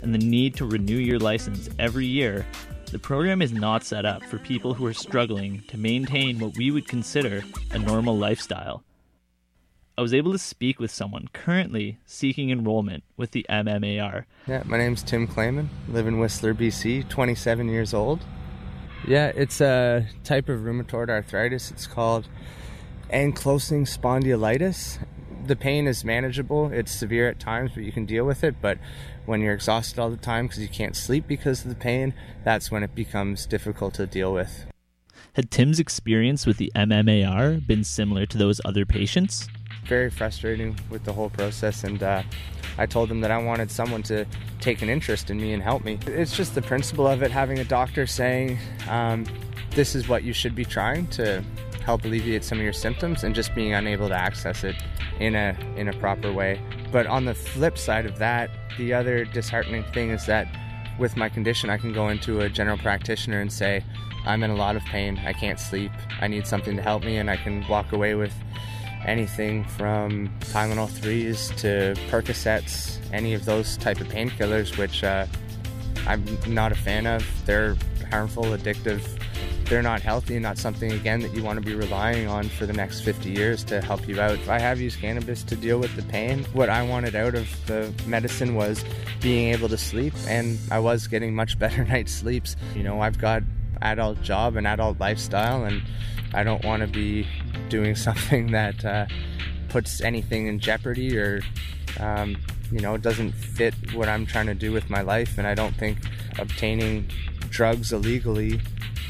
and the need to renew your license every year, the program is not set up for people who are struggling to maintain what we would consider a normal lifestyle. I was able to speak with someone currently seeking enrollment with the MMAR. Yeah, my name's Tim Clayman, live in Whistler, BC, 27 years old. Yeah, it's a type of rheumatoid arthritis. It's called ankylosing spondylitis. The pain is manageable. It's severe at times, but you can deal with it. But when you're exhausted all the time because you can't sleep because of the pain, that's when it becomes difficult to deal with. Had Tim's experience with the MMAR been similar to those other patients? Very frustrating with the whole process, and I told them that I wanted someone to take an interest in me and help me. It's just the principle of it, having a doctor saying this is what you should be trying to help alleviate some of your symptoms, and just being unable to access it in a proper way. But on the flip side of that, the other disheartening thing is that with my condition, I can go into a general practitioner and say, I'm in a lot of pain, I can't sleep, I need something to help me, and I can walk away with anything from Tylenol 3s to Percocets, any of those type of painkillers, which I'm not a fan of. They're harmful, addictive. They're not healthy, and not something, again, that you want to be relying on for the next 50 years to help you out. I have used cannabis to deal with the pain. What I wanted out of the medicine was being able to sleep, and I was getting much better night's sleeps. You know, I've got adult job and adult lifestyle, and I don't want to be doing something that puts anything in jeopardy or doesn't fit what I'm trying to do with my life. And I don't think obtaining drugs illegally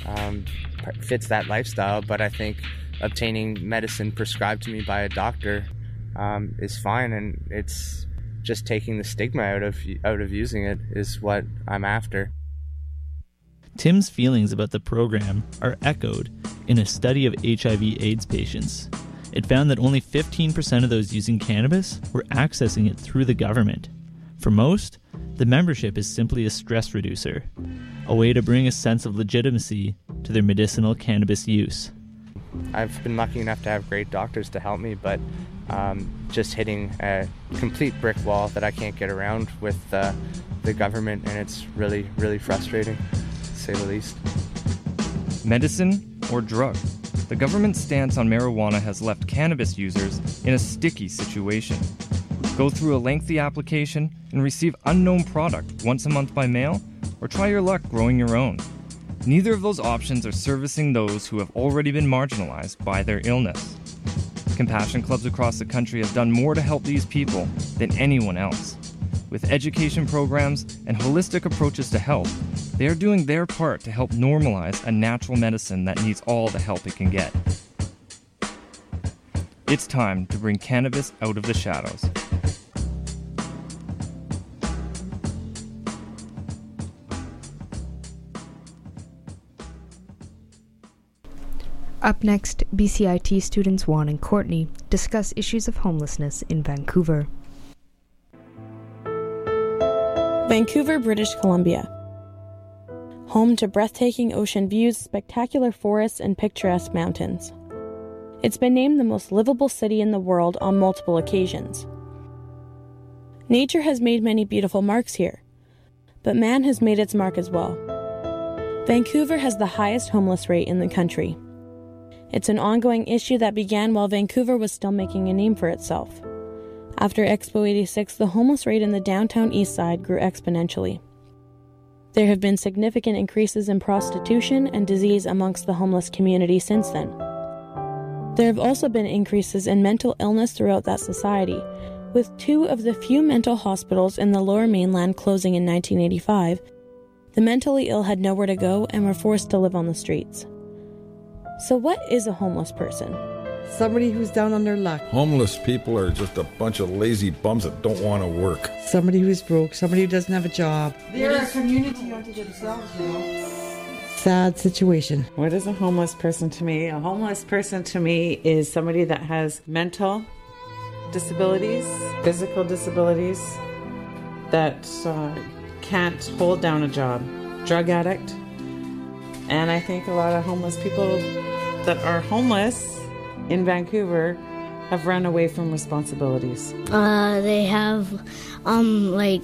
fits that lifestyle, but I think obtaining medicine prescribed to me by a doctor is fine, and it's just taking the stigma out of using it is what I'm after. Tim's feelings about the program are echoed in a study of HIV/AIDS patients. It found that only 15% of those using cannabis were accessing it through the government. For most, the membership is simply a stress reducer, a way to bring a sense of legitimacy to their medicinal cannabis use. I've been lucky enough to have great doctors to help me, but just hitting a complete brick wall that I can't get around with the government, and it's really, really frustrating, to say the least. Medicine or drug? The government's stance on marijuana has left cannabis users in a sticky situation. Go through a lengthy application and receive unknown product once a month by mail, or try your luck growing your own. Neither of those options are servicing those who have already been marginalized by their illness. Compassion clubs across the country have done more to help these people than anyone else. With education programs and holistic approaches to health, they are doing their part to help normalize a natural medicine that needs all the help it can get. It's time to bring cannabis out of the shadows. Up next, BCIT students Juan and Courtney discuss issues of homelessness in Vancouver. Vancouver, British Columbia. Home to breathtaking ocean views, spectacular forests, and picturesque mountains. It's been named the most livable city in the world on multiple occasions. Nature has made many beautiful marks here, but man has made its mark as well. Vancouver has the highest homeless rate in the country. It's an ongoing issue that began while Vancouver was still making a name for itself. After Expo 86, the homeless rate in the downtown east side grew exponentially. There have been significant increases in prostitution and disease amongst the homeless community since then. There have also been increases in mental illness throughout that society, with 2 of the few mental hospitals in the Lower Mainland closing in 1985. The mentally ill had nowhere to go and were forced to live on the streets. So what is a homeless person? Somebody who's down on their luck. Homeless people are just a bunch of lazy bums that don't want to work. Somebody who's broke, somebody who doesn't have a job. They're a community unto themselves, you know. Sad situation. What is a homeless person to me? A homeless person to me is somebody that has mental disabilities, physical disabilities, that can't hold down a job. Drug addict. And I think a lot of homeless people that are homeless in Vancouver have run away from responsibilities. They have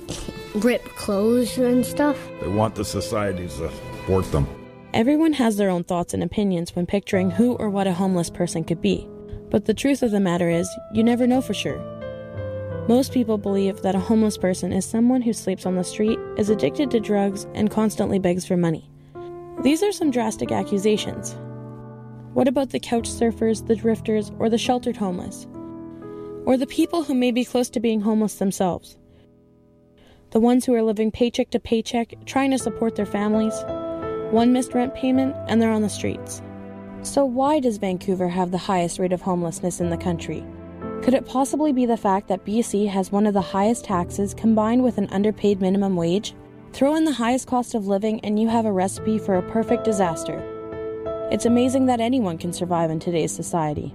rip clothes and stuff. They want the societies to support them. Everyone has their own thoughts and opinions when picturing who or what a homeless person could be. But the truth of the matter is, you never know for sure. Most people believe that a homeless person is someone who sleeps on the street, is addicted to drugs, and constantly begs for money. These are some drastic accusations. What about the couch surfers, the drifters, or the sheltered homeless? Or the people who may be close to being homeless themselves? The ones who are living paycheck to paycheck, trying to support their families. One missed rent payment, and they're on the streets. So why does Vancouver have the highest rate of homelessness in the country? Could it possibly be the fact that BC has one of the highest taxes combined with an underpaid minimum wage? Throw in the highest cost of living and you have a recipe for a perfect disaster. It's amazing that anyone can survive in today's society.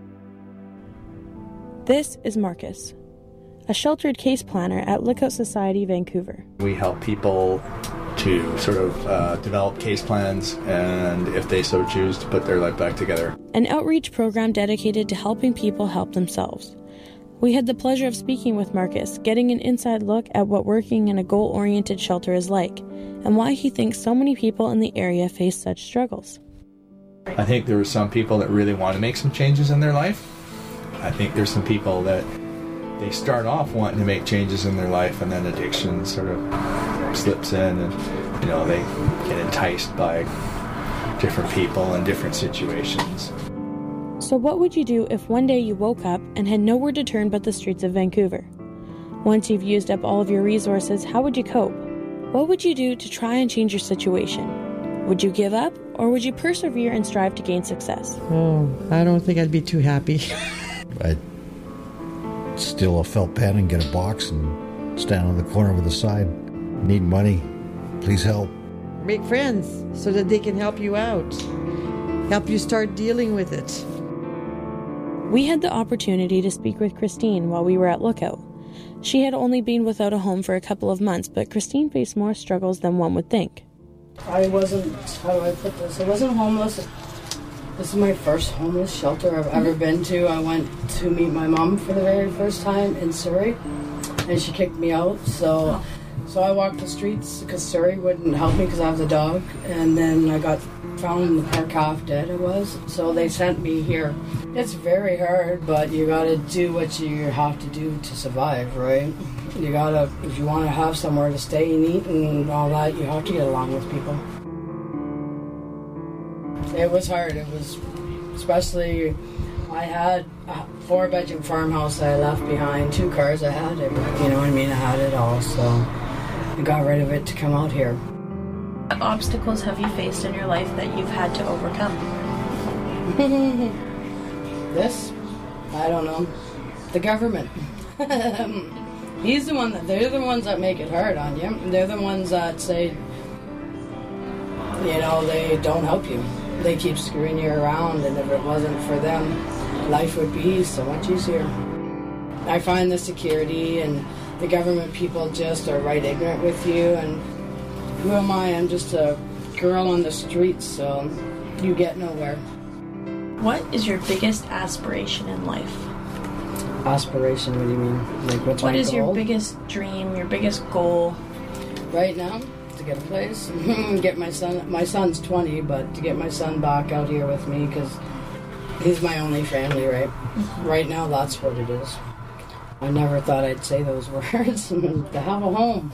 This is Marcus, a sheltered case planner at Lookout Society Vancouver. We help people to sort of develop case plans and, if they so choose, to put their life back together. An outreach program dedicated to helping people help themselves. We had the pleasure of speaking with Marcus, getting an inside look at what working in a goal-oriented shelter is like, and why he thinks so many people in the area face such struggles. I think there are some people that really want to make some changes in their life. I think there's some people that they start off wanting to make changes in their life, and then addiction sort of slips in, and they get enticed by different people and different situations. So what would you do if one day you woke up and had nowhere to turn but the streets of Vancouver? Once you've used up all of your resources, how would you cope? What would you do to try and change your situation? Would you give up, or would you persevere and strive to gain success? Oh, I don't think I'd be too happy. I'd steal a felt pen and get a box and stand on the corner with a sign. Need money. Please help. Make friends so that they can help you out. Help you start dealing with it. We had the opportunity to speak with Christine while we were at Lookout. She had only been without a home for a couple of months, but Christine faced more struggles than one would think. I wasn't, how do I put this? I wasn't homeless. This is my first homeless shelter I've ever been to. I went to meet my mom for the very first time in Surrey, and she kicked me out. So I walked the streets because Surrey wouldn't help me because I was a dog. And then I got found in the park half dead I was. So they sent me here. It's very hard, but you gotta do what you have to do to survive, right? You gotta, if you want to have somewhere to stay and eat and all that, you have to get along with people. It was hard. It was, especially, I had a 4-bedroom farmhouse I left behind, 2 cars I had, you know what I mean? I had it all, so I got rid of it to come out here. What obstacles have you faced in your life that you've had to overcome? This? I don't know. The government. He's the one they're the ones that make it hard on you. They're the ones that say, they don't help you. They keep screwing you around, and if it wasn't for them, life would be so much easier. I find the security and the government people just are right ignorant with you, and who am I? I'm just a girl on the streets, so you get nowhere. What is your biggest aspiration in life? Aspiration? What do you mean? Like, what's what my is goal? Your biggest dream, your biggest goal? Right now, to get a place, get my son. My son's 20, but to get my son back out here with me, because he's my only family, right? Mm-hmm. Right now, that's what it is. I never thought I'd say those words. To have a home.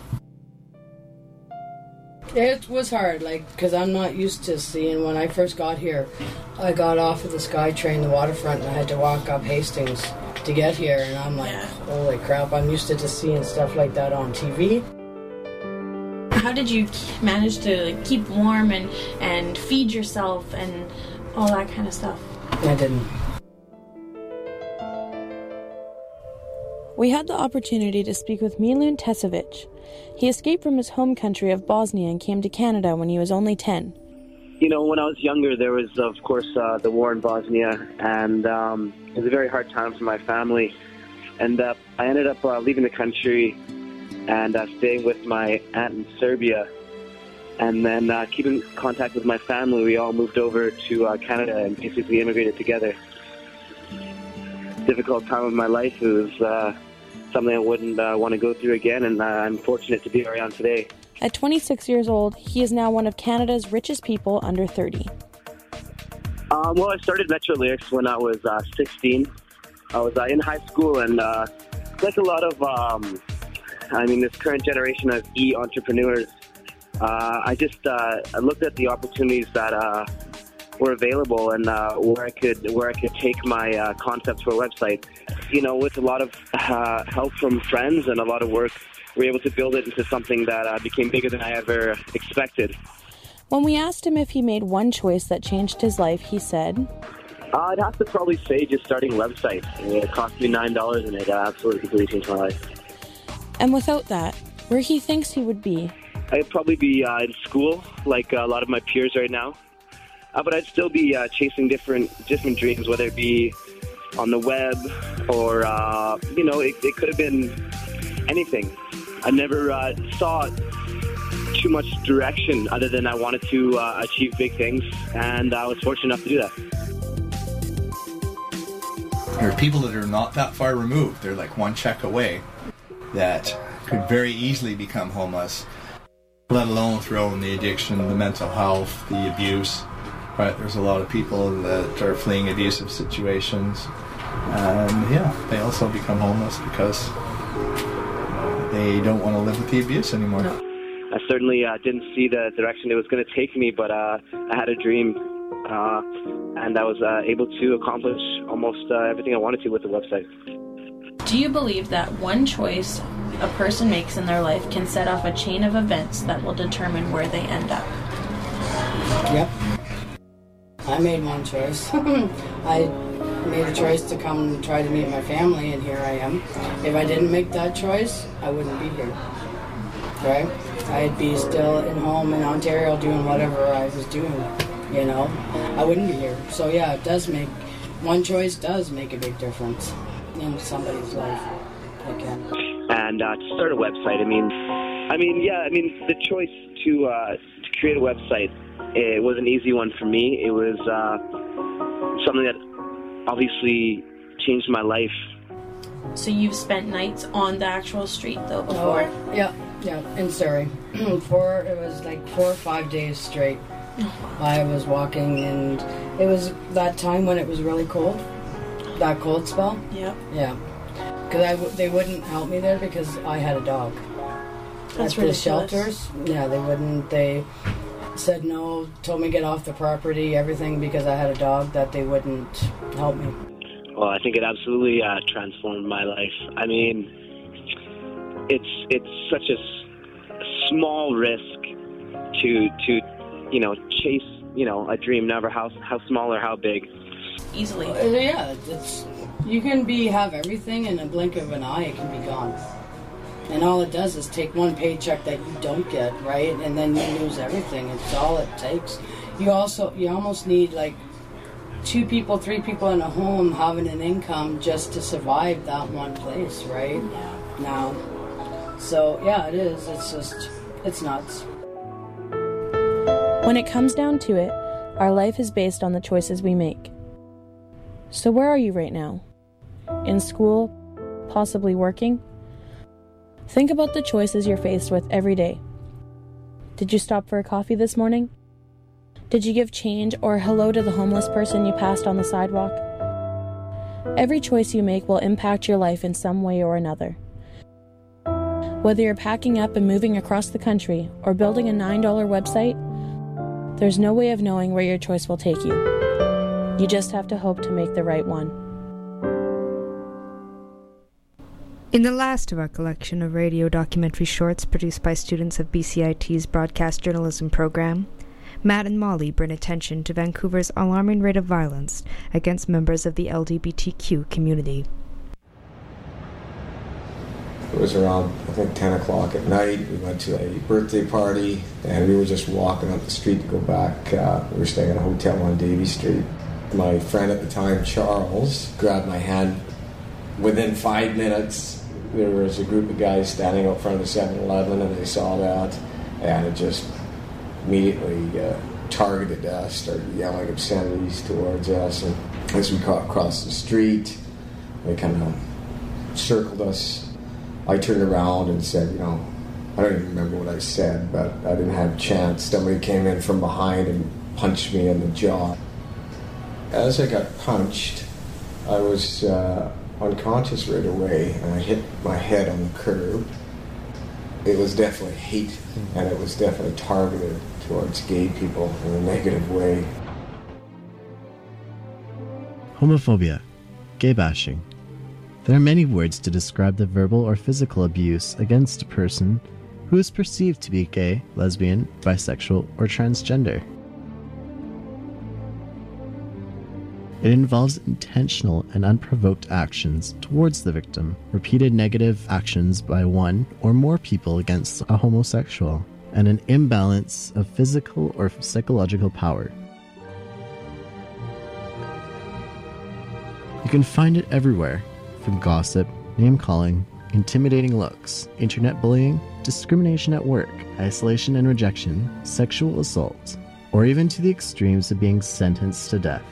It was hard, because I'm not used to seeing. When I first got here, I got off of the SkyTrain, the waterfront, and I had to walk up Hastings to get here, and I'm like, holy crap, I'm used to just seeing stuff like that on TV. How did you manage to keep warm and feed yourself and all that kind of stuff? I didn't. We had the opportunity to speak with Milun Tesovic. He escaped from his home country of Bosnia and came to Canada when he was only 10. When I was younger, there was, of course, the war in Bosnia, and it was a very hard time for my family. And I ended up leaving the country and staying with my aunt in Serbia. And then keeping contact with my family, we all moved over to Canada and basically immigrated together. Difficult time of my life. It was something I wouldn't want to go through again, and I'm fortunate to be where I am today. At 26 years old, he is now one of Canada's richest people under 30. Well, I started Metro Lyrics when I was 16. I was in high school, and like a lot of, this current generation of e-entrepreneurs, I looked at the opportunities that were available, and where I could take my concepts for a website. With a lot of help from friends and a lot of work, we were able to build it into something that became bigger than I ever expected. When we asked him if he made one choice that changed his life, he said, I'd have to probably say just starting a website. It cost me $9, and it absolutely completely changed my life. And without that, where he thinks he would be? I'd probably be in school, like a lot of my peers right now. But I'd still be chasing different dreams, whether it be on the web or, it could have been anything. I never saw too much direction other than I wanted to achieve big things, and I was fortunate enough to do that. There are people that are not that far removed. They're like one check away that could very easily become homeless, let alone throw in the addiction, the mental health, the abuse. Right? There's a lot of people that are fleeing abusive situations, and they also become homeless because they don't want to live with the abuse anymore. No. I certainly didn't see the direction it was going to take me, but I had a dream, and I was able to accomplish almost everything I wanted to with the website. Do you believe that one choice a person makes in their life can set off a chain of events that will determine where they end up? Yep. I made one choice. I made a choice to come and try to meet my family, and here I am. If I didn't make that choice, I wouldn't be here. Right? I'd be still at home in Ontario doing whatever I was doing, I wouldn't be here. So yeah, one choice does make a big difference in somebody's life. And to start a website, the choice to create a website, it was an easy one for me. It was something that obviously changed my life. So you've spent nights on the actual street though before? Yeah, in Surrey. It was like 4 or 5 days straight. I was walking, and it was that time when it was really cold, that cold spell. Yeah. Yeah. Because they wouldn't help me there because I had a dog. That's at the ridiculous. Shelters. Yeah, they wouldn't. They said no, told me get off the property, everything, because I had a dog, that they wouldn't help me. Well, I think it absolutely transformed my life. It's such a small risk to chase a dream, never how small or how big. Easily. Yeah, you can have everything in a blink of an eye. It can be gone. And all it does is take one paycheck that you don't get, right? And then you lose everything. It's all it takes. You almost need like 2 people, 3 people in a home having an income just to survive that one place, right? Yeah. Now. So yeah, it is. It's nuts. When it comes down to it, our life is based on the choices we make. So where are you right now? In school? Possibly working? Think about the choices you're faced with every day. Did you stop for a coffee this morning? Did you give change or hello to the homeless person you passed on the sidewalk? Every choice you make will impact your life in some way or another. Whether you're packing up and moving across the country or building a $9 website, there's no way of knowing where your choice will take you. You just have to hope to make the right one. In the last of our collection of radio documentary shorts produced by students of BCIT's broadcast journalism program, Matt and Molly bring attention to Vancouver's alarming rate of violence against members of the LGBTQ community. It was around, I think, 10 o'clock at night. We went to a birthday party, and we were just walking up the street to go back. We were staying at a hotel on Davie Street. My friend at the time, Charles, grabbed my hand. Within 5 minutes, there was a group of guys standing out front of the 7-Eleven, and they saw that, and it just immediately targeted us, started yelling obscenities towards us. And as we got across the street, they kind of circled us, I turned around and said, you know, I don't even remember what I said, but I didn't have a chance. Somebody came in from behind and punched me in the jaw. As I got punched, I was unconscious right away, and I hit my head on the curb. It was definitely hate, and it was definitely targeted towards gay people in a negative way. Homophobia, gay bashing. There are many words to describe the verbal or physical abuse against a person who is perceived to be gay, lesbian, bisexual, or transgender. It involves intentional and unprovoked actions towards the victim, repeated negative actions by one or more people against a homosexual, and an imbalance of physical or psychological power. You can find it everywhere, from gossip, name-calling, intimidating looks, internet bullying, discrimination at work, isolation and rejection, sexual assault, or even to the extremes of being sentenced to death.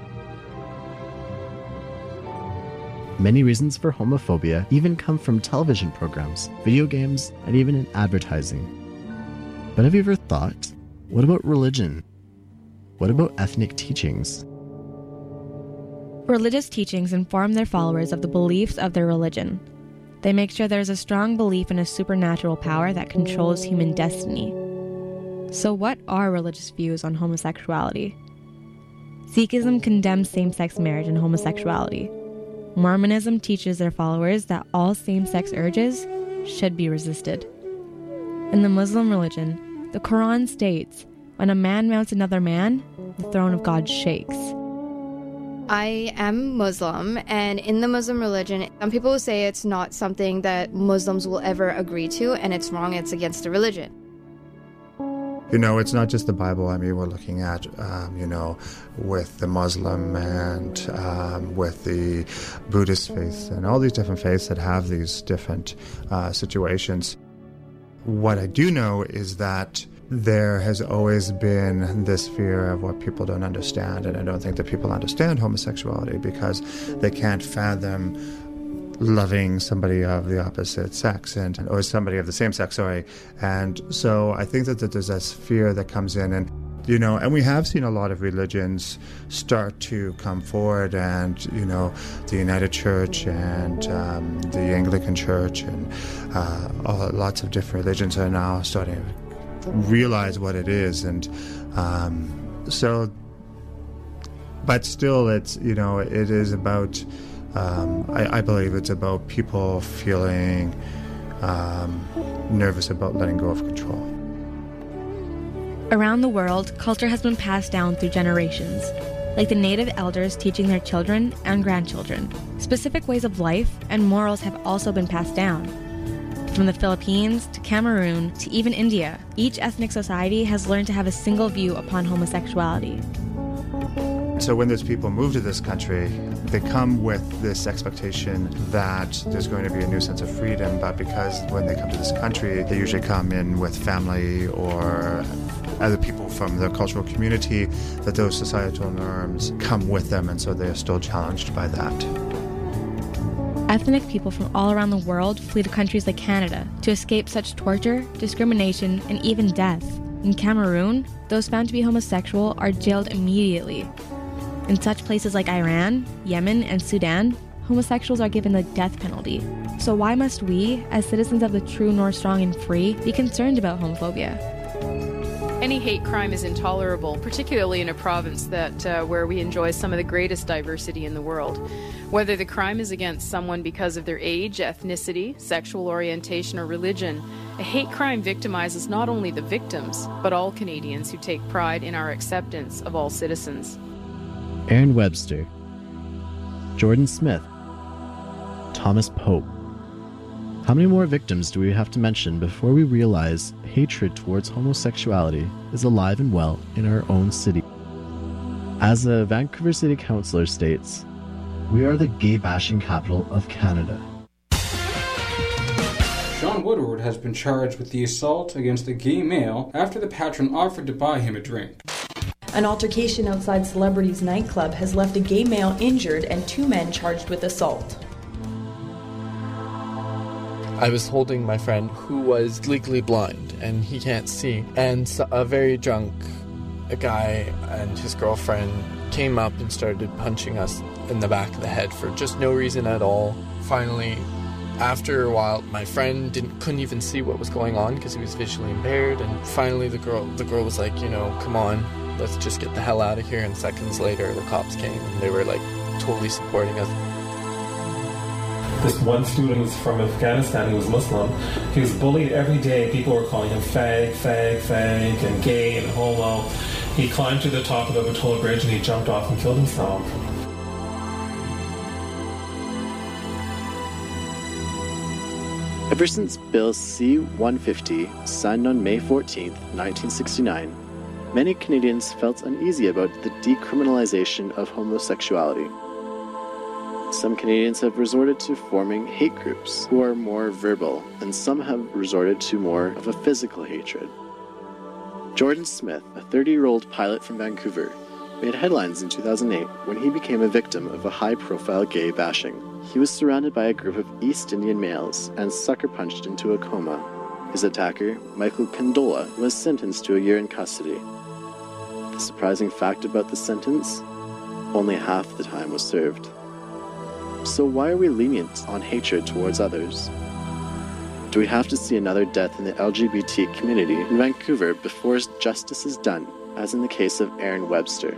Many reasons for homophobia even come from television programs, video games, and even in advertising. But have you ever thought, what about religion? What about ethnic teachings? Religious teachings inform their followers of the beliefs of their religion. They make sure there's a strong belief in a supernatural power that controls human destiny. So what are religious views on homosexuality? Sikhism condemns same-sex marriage and homosexuality. Mormonism teaches their followers that all same-sex urges should be resisted. In the Muslim religion, the Quran states, when a man mounts another man, the throne of God shakes. I am Muslim, and in the Muslim religion, some people will say it's not something that Muslims will ever agree to, and it's wrong, it's against the religion. You know, it's not just the Bible. I mean, we're looking at, with the Muslim and with the Buddhist faith and all these different faiths that have these different situations. What I do know is that there has always been this fear of what people don't understand, and I don't think that people understand homosexuality because they can't fathom loving somebody of the opposite sex or somebody of the same sex, and so I think that there's this fear that comes in, and and we have seen a lot of religions start to come forward, and the United Church and the Anglican Church and lots of different religions are now starting to realize what it is, and but still it's it is about I believe it's about people feeling nervous about letting go of control. Around the world, culture has been passed down through generations, like the native elders teaching their children and grandchildren. Specific ways of life and morals have also been passed down. From the Philippines to Cameroon to even India, each ethnic society has learned to have a single view upon homosexuality. So when those people move to this country, they come with this expectation that there's going to be a new sense of freedom, but because when they come to this country, they usually come in with family or other people from their cultural community, that those societal norms come with them, and so they are still challenged by that. Ethnic people from all around the world flee to countries like Canada to escape such torture, discrimination, and even death. In Cameroon, those found to be homosexual are jailed immediately. In such places like Iran, Yemen, and Sudan, homosexuals are given the death penalty. So why must we, as citizens of the true North Strong and Free, be concerned about homophobia? Any hate crime is intolerable, particularly in a province where we enjoy some of the greatest diversity in the world. Whether the crime is against someone because of their age, ethnicity, sexual orientation, or religion, a hate crime victimizes not only the victims, but all Canadians who take pride in our acceptance of all citizens. Aaron Webster, Jordan Smith, Thomas Pope. How many more victims do we have to mention before we realize hatred towards homosexuality is alive and well in our own city? As a Vancouver City Councillor states, we are the gay-bashing capital of Canada. Sean Woodward has been charged with the assault against a gay male after the patron offered to buy him a drink. An altercation outside Celebrities nightclub has left a gay male injured and 2 men charged with assault. I was holding my friend who was legally blind and he can't see, and a very drunk guy and his girlfriend came up and started punching us in the back of the head for just no reason at all. Finally, after a while, my friend couldn't even see what was going on because he was visually impaired, and finally the girl was like, come on, let's just get the hell out of here. And seconds later the cops came and they were like totally supporting us. This one student was from Afghanistan, he was Muslim. He was bullied every day. People were calling him fag, and gay and homo. He climbed to the top of the Batola Bridge and he jumped off and killed himself. Ever since Bill C-150, signed on May 14, 1969, many Canadians felt uneasy about the decriminalization of homosexuality. Some Canadians have resorted to forming hate groups who are more verbal, and some have resorted to more of a physical hatred. Jordan Smith, a 30-year-old pilot from Vancouver, made headlines in 2008 when he became a victim of a high-profile gay bashing. He was surrounded by a group of East Indian males and sucker-punched into a coma. His attacker, Michael Condola, was sentenced to a year in custody. The surprising fact about the sentence? Only half the time was served. So why are we lenient on hatred towards others? Do we have to see another death in the LGBT community in Vancouver before justice is done, as in the case of Aaron Webster?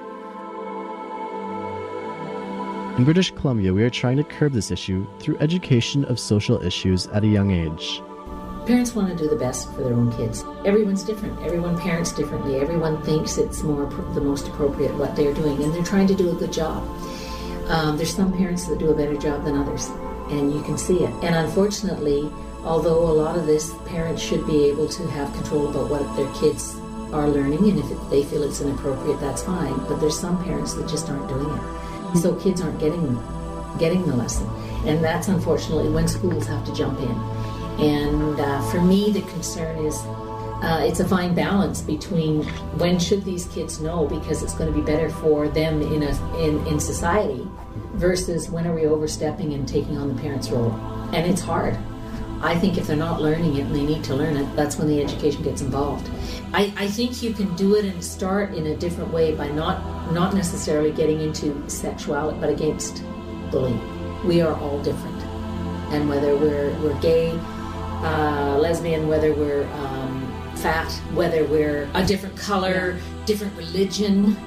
In British Columbia, we are trying to curb this issue through education of social issues at a young age. Parents want to do the best for their own kids. Everyone's different. Everyone parents differently. Everyone thinks it's the most appropriate what they're doing, and they're trying to do a good job. There's some parents that do a better job than others, and you can see it. And unfortunately, although a lot of this, parents should be able to have control about what their kids are learning, and if they feel it's inappropriate, that's fine. But there's some parents that just aren't doing it. So kids aren't getting the lesson. And that's unfortunately when schools have to jump in. And for me, the concern is it's a fine balance between when should these kids know because it's going to be better for them in society versus when are we overstepping and taking on the parents' role. And it's hard. I think if they're not learning it and they need to learn it, that's when the education gets involved. I think you can do it and start in a different way by not necessarily getting into sexuality, but against bullying. We are all different. And whether we're gay, lesbian, whether we're fat, whether we're a different color, different religion,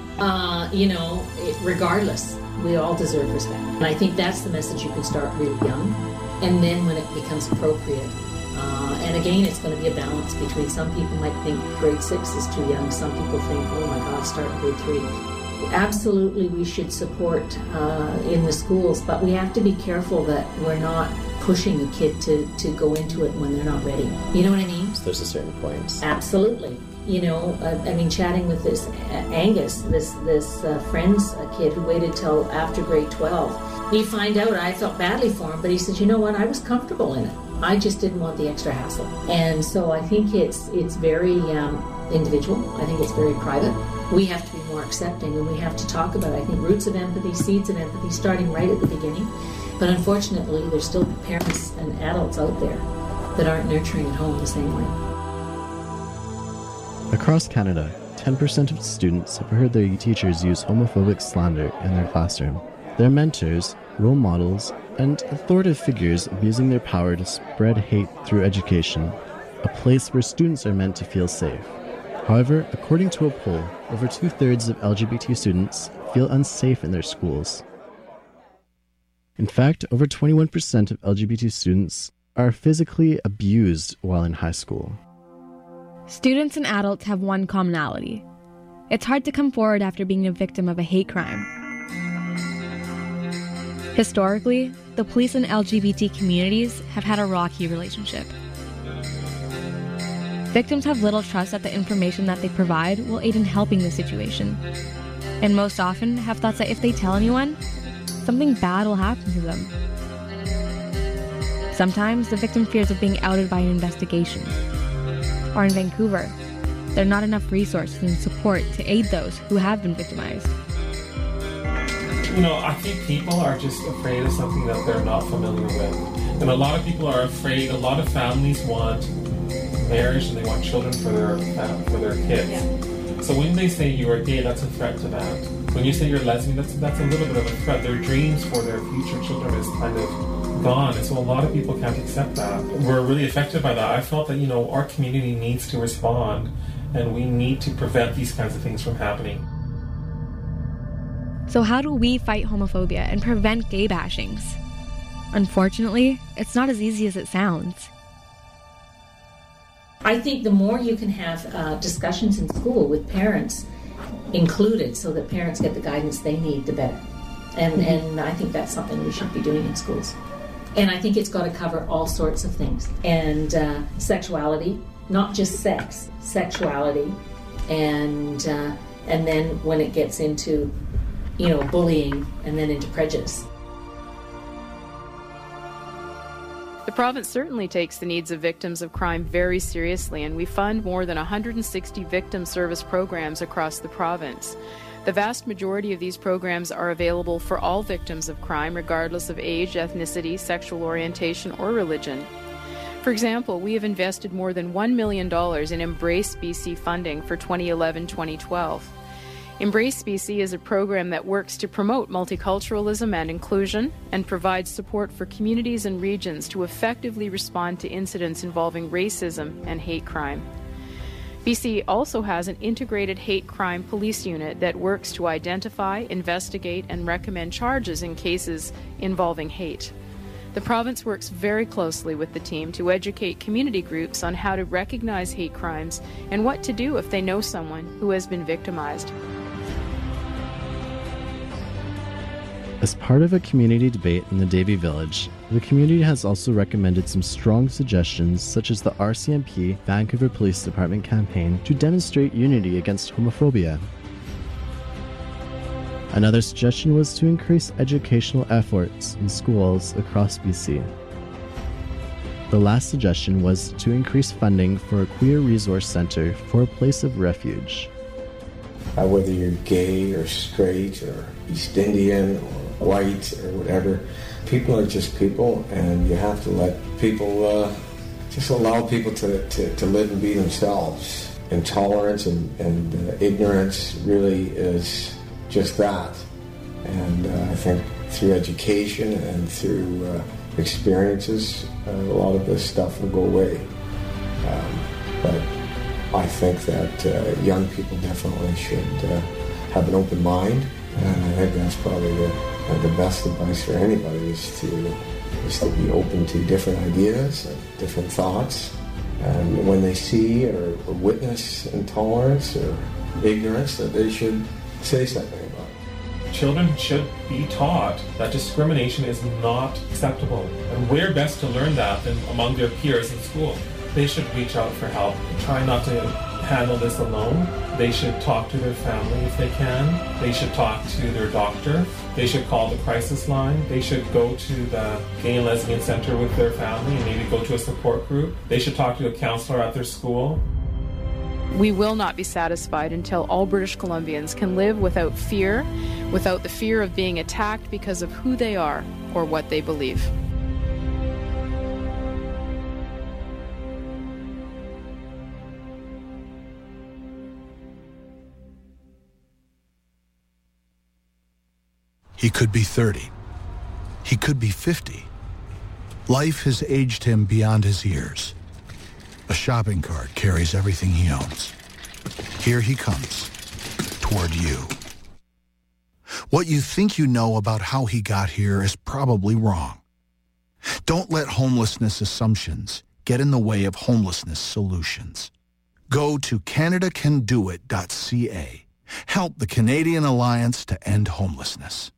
regardless, we all deserve respect. And I think that's the message you can start really young. And then when it becomes appropriate, and again, it's going to be a balance between some people might think grade 6 is too young. Some people think, oh my God, start grade 3. Absolutely, we should support in the schools, but we have to be careful that we're not pushing a kid to go into it when they're not ready. You know what I mean? So there's a certain point. Absolutely. Chatting with this Angus, this friend's kid who waited till after grade 12. You find out, I felt badly for him, but he said, you know what, I was comfortable in it. I just didn't want the extra hassle. And so I think it's very individual. I think it's very private. We have to be more accepting, and we have to talk about, I think, roots of empathy, seeds of empathy, starting right at the beginning. But unfortunately, there's still parents and adults out there that aren't nurturing at home the same way. Across Canada, 10% of students have heard their teachers use homophobic slander in their classroom. Their mentors, role models, and authoritative figures abusing their power to spread hate through education, a place where students are meant to feel safe. However, according to a poll, over 2/3 of LGBT students feel unsafe in their schools. In fact, over 21% of LGBT students are physically abused while in high school. Students and adults have one commonality. It's hard to come forward after being a victim of a hate crime. Historically, the police and LGBT communities have had a rocky relationship. Victims have little trust that the information that they provide will aid in helping the situation, and most often have thoughts that if they tell anyone, something bad will happen to them. Sometimes the victim fears of being outed by an investigation. Or in Vancouver, there are not enough resources and support to aid those who have been victimized. I think people are just afraid of something that they're not familiar with. And a lot of people are afraid. A lot of families want marriage and they want children for their kids. Yeah. So when they say you are gay, that's a threat to that. When you say you're lesbian, that's a little bit of a threat. Their dreams for their future children is kind of gone, and so a lot of people can't accept that. We're really affected by that. I felt that, our community needs to respond, and we need to prevent these kinds of things from happening. So how do we fight homophobia and prevent gay bashings? Unfortunately, it's not as easy as it sounds. I think the more you can have discussions in school with parents included so that parents get the guidance they need, the better. And I think that's something we should be doing in schools. And I think it's got to cover all sorts of things. And sexuality, not just sex, sexuality. And then when it gets into, bullying and then into prejudice. The province certainly takes the needs of victims of crime very seriously, and we fund more than 160 victim service programs across the province. The vast majority of these programs are available for all victims of crime, regardless of age, ethnicity, sexual orientation, or religion. For example, we have invested more than $1 million in Embrace BC funding for 2011-2012. Embrace BC is a program that works to promote multiculturalism and inclusion and provides support for communities and regions to effectively respond to incidents involving racism and hate crime. BC also has an integrated hate crime police unit that works to identify, investigate, and recommend charges in cases involving hate. The province works very closely with the team to educate community groups on how to recognize hate crimes and what to do if they know someone who has been victimized. As part of a community debate in the Davie Village, the community has also recommended some strong suggestions such as the RCMP Vancouver Police Department campaign to demonstrate unity against homophobia. Another suggestion was to increase educational efforts in schools across BC. The last suggestion was to increase funding for a queer resource center for a place of refuge. Whether you're gay or straight or East Indian or white or whatever, people are just people, and you have to let people, just allow people to live and be themselves. Intolerance and ignorance really is just that. And I think through education and through experiences, a lot of this stuff will go away. But I think that young people definitely should have an open mind, and I think that's probably the best advice for anybody is to be open to different ideas and different thoughts. And when they see or witness intolerance or ignorance, that they should say something about it. Children should be taught that discrimination is not acceptable. And where best to learn that than among their peers in school? They should reach out for help. Try not to handle this alone. They should talk to their family if they can. They should talk to their doctor. They should call the crisis line. They should go to the gay and lesbian center with their family and maybe go to a support group. They should talk to a counselor at their school. We will not be satisfied until all British Columbians can live without fear, without the fear of being attacked because of who they are or what they believe. He could be 30. He could be 50. Life has aged him beyond his years. A shopping cart carries everything he owns. Here he comes, toward you. What you think you know about how he got here is probably wrong. Don't let homelessness assumptions get in the way of homelessness solutions. Go to CanadaCanDoIt.ca. Help the Canadian Alliance to End Homelessness.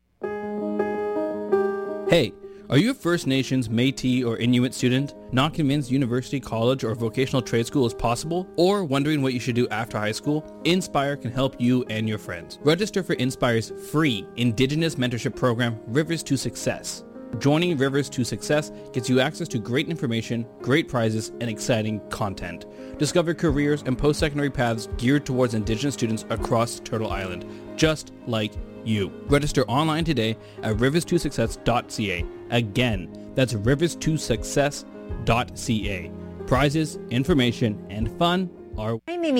Hey, are you a First Nations, Métis, or Inuit student, not convinced university, college, or vocational trade school is possible, or wondering what you should do after high school? Inspire can help you and your friends. Register for Inspire's free Indigenous mentorship program, Rivers to Success. Joining Rivers to Success gets you access to great information, great prizes, and exciting content. Discover careers and post-secondary paths geared towards Indigenous students across Turtle Island, just like you. Register online today at rivers2success.ca. Again, that's rivers2success.ca. Prizes, information, and fun are... I'm Amy